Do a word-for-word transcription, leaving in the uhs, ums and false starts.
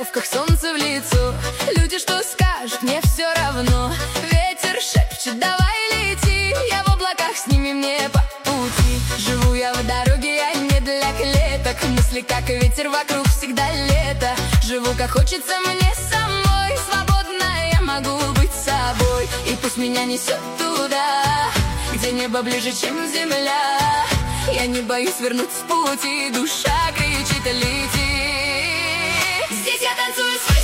кроссовках, солнце в лицо. Люди что скажут, мне все равно. Ветер шепчет, давай лети. Я в облаках, с ними мне по пути. Живу я в дороге, я не для клеток. Мысли как ветер, вокруг всегда лето. Живу как хочется мне самой. Свободно я могу быть собой. И пусть меня несет туда, где небо ближе, чем земля. Я не боюсь свернуть с пути, душа кричит: лети. Здесь я танцую с